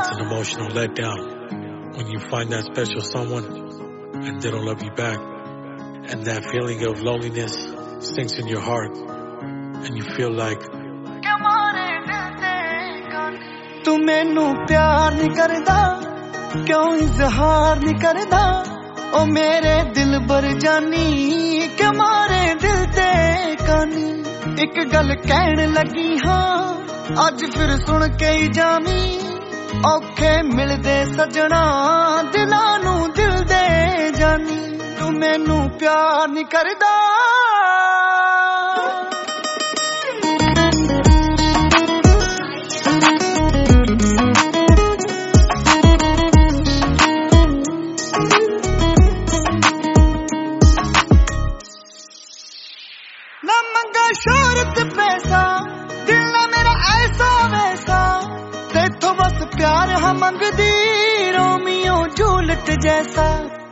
It's an emotional letdown when you find that special someone and they don't love you back. And that feeling of loneliness sinks in your heart and you feel like तू मैनू प्यार नहीं करदा क्यों इजहार नहीं करदा ओ मेरे दिल बर जानी के मारे दिल ते कानी एक गल कहन लगी हाँ अज फिर सुन के ही जामी औखे मिलदे सजना दिलां नू दिल दे जानी तू मैनू प्यार नहीं करदा शोहरत पैसा दिल ना मेरा ऐसा वैसा तेथों बस प्यार हम मंगदी रोमियो जूलियट जैसा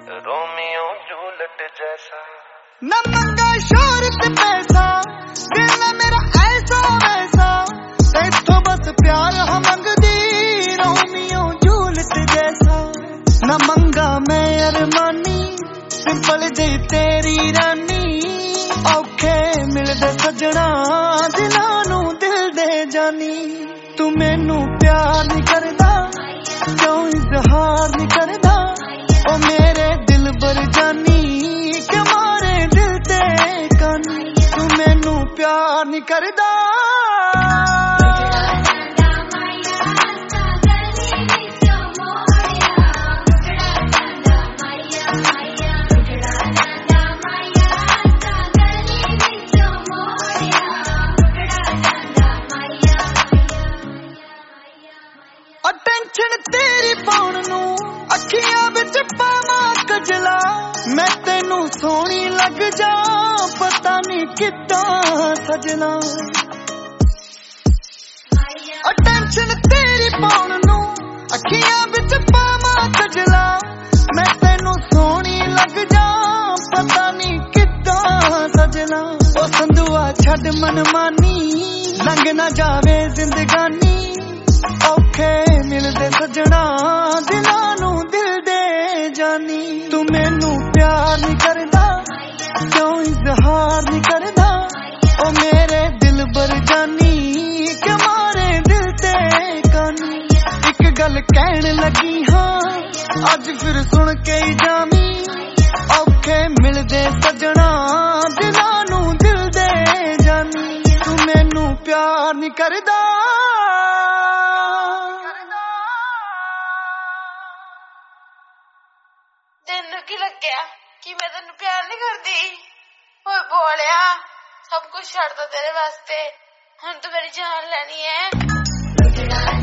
न मंगा शोहरत पैसा दिल ना मेरा ऐसा वैसा तेथों बस प्यार हम मंगदी रोमियो जूलियट जैसा न मंगा मैं अरमानी सिंपल जी तेरी रानी औखे मिलदे सजना दिलां नू दिल दे जानी तू मैनू प्यार नहीं करदा क्यों इजहार नहीं करदा ओ मेरे दिल बर जानी के मारे दिल ते कानी तू मैनू प्यार नहीं करदा टेंशन तेरी पाउण नू अखियां विच पावां कजला मैं तेनू सोहनी लग जा पता नहीं किद्दां सजना टेंशन तेरी पाउण नू अखियां विच पावां कजला मैं तेनू सोहनी लग जा पता नहीं किद्दां सजना ओ संदुआ छड्ड मनमानी लंघ ना जावे जिंदगानी औखे मिलदे सजना दिलां नू दिल दे जानी तू मैनू प्यार नहीं करदा क्यों इजहार नहीं करदा ओ मेरे दिल बर जानी के मारे दिल ते कानी एक गल कहन लगी हाँ अज फिर सुन के ही जामी औखे मिलदे सजना दिलां नू दिल दे जानी तू मैनू प्यार नहीं करदा ਤੈਨੂੰ ਕੀ ਲੱਗਿਆ ਕਿ ਮੈਂ ਤੈਨੂੰ ਪਿਆਰ ਨਹੀਂ ਕਰਦੀ ਓਏ ਬੋਲਿਆ ਸਭ ਕੁਝ ਛੱਡ ਦੋ ਤੇਰੇ ਵਾਸਤੇ ਹੁਣ ਤੂੰ ਮੇਰੀ ਜਾਨ ਲੈਣੀ ਹੈ